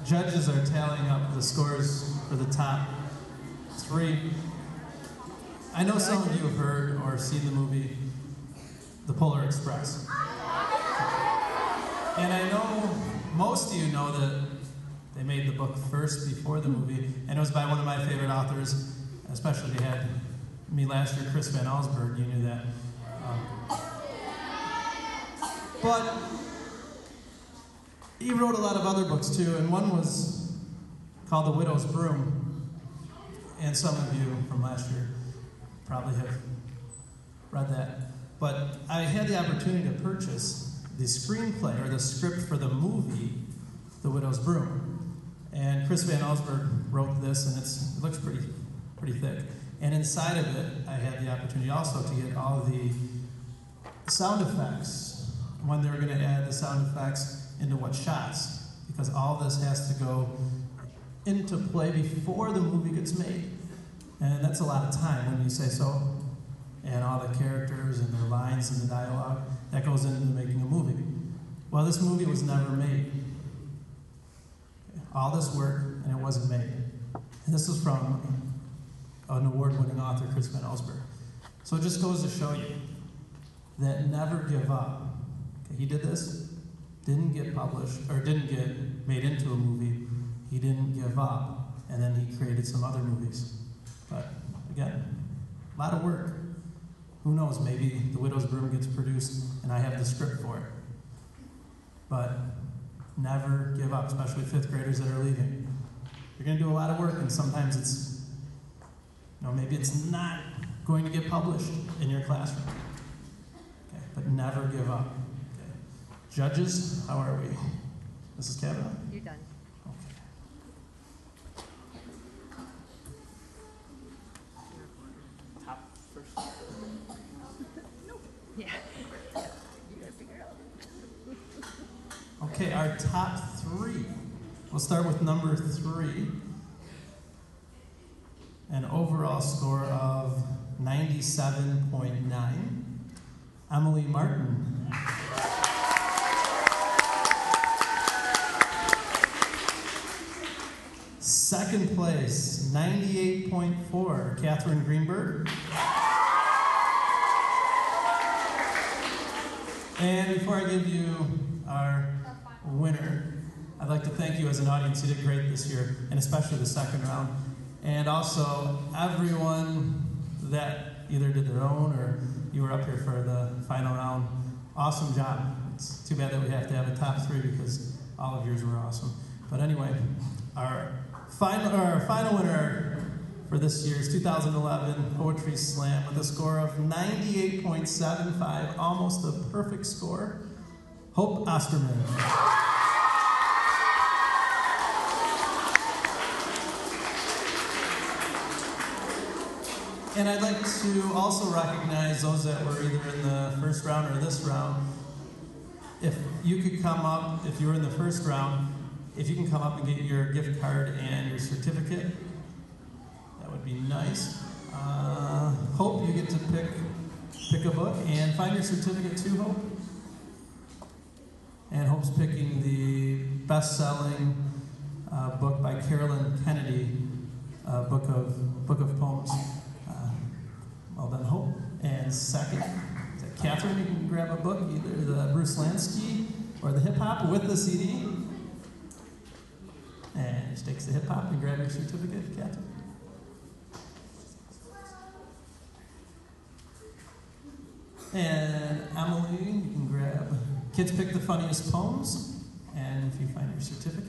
judges are tallying up the scores for the top three. I know some of you have heard or seen the movie The Polar Express. And I know most of you know that they made the book first before the movie, and it was by one of my favorite authors, especially they had me last year, Chris Van Allsburg, you knew that. But he wrote a lot of other books too, and one was called The Widow's Broom, and some of you from last year probably have read that. But I had the opportunity to purchase the screenplay, or the script for the movie, The Widow's Broom. And Chris Van Allsburg wrote this, and it looks pretty thick. And inside of it, I had the opportunity also to get all the sound effects, when they were going to add the sound effects into what shots, because all this has to go into play before the movie gets made. And that's a lot of time when you say so. And all the characters and their lines and the dialogue, that goes into making a movie. Well, this movie was never made. All this work, and it wasn't made. And this is from an award-winning author, Chris Van Allsburg. So it just goes to show you that never give up. Okay, he did this, didn't get published, or didn't get made into a movie. He didn't give up, and then he created some other movies. But again, a lot of work. Who knows, maybe The Widow's Broom gets produced and I have the script for it. But never give up, especially fifth graders that are leaving. You're going to do a lot of work, and sometimes it's, maybe it's not going to get published in your classroom. Okay, but never give up. Okay. Judges, how are we? Mrs. Kavanaugh? You're done. Yeah. You gotta figure it out. Okay, our top three. We'll start with number 3. An overall score of 97.9. Emily Martin. Second place, 98.4. Catherine Greenberg. And before I give you our winner, I'd like to thank you as an audience. You did great this year, and especially the second round. And also everyone that either did their own or you were up here for the final round. Awesome job. It's too bad that we have to have a top 3 because all of yours were awesome. But anyway, our final winner for this year's 2011 Poetry Slam with a score of 98.75, almost a perfect score, Hope Osterman. And I'd like to also recognize those that were either in the first round or this round. If you could come up, if you were in the first round, if you can come up and get your gift card and your certificate, that would be nice. Hope you get to pick a book and find your certificate too, Hope. And Hope's picking the best-selling book by Carolyn Kennedy, book of poems. Well done, Hope. And second, is that Catherine? You can grab a book, either the Bruce Lansky or the Hip Hop with the CD. And she takes the Hip Hop and grab your certificate, Catherine. And Emily, you can grab Kids Pick the Funniest Poems, and if you find your certificate.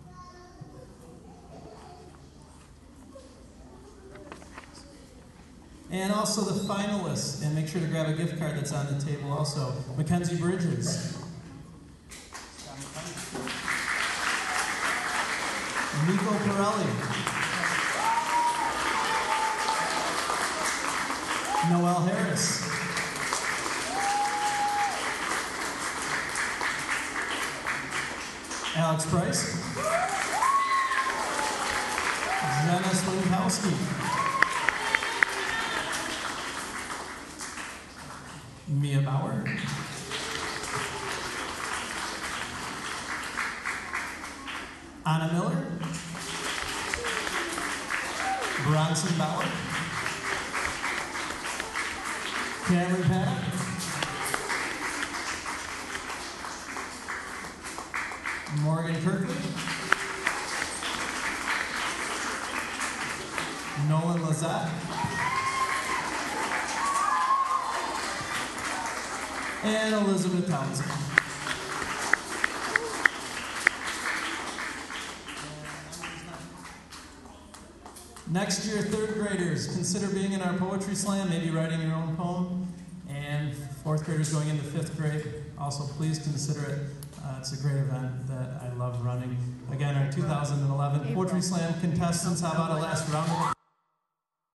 And also the finalists, and make sure to grab a gift card that's on the table also. Mackenzie Bridges. Nico Pirelli. Noel Harris. Alex Price. Jenna Swinkowski. Mia Bauer. Anna Hannah Miller, Bronson Bauer, Cameron Paddock, Morgan Kirkley, Nolan Lazat, and Elizabeth Townsend. Next year, third graders, consider being in our poetry slam, maybe writing your own poem. And fourth graders going into fifth grade, also please consider it. It's a great event that I love running. Again, our 2011 Poetry Slam contestants, how about a last round of applause?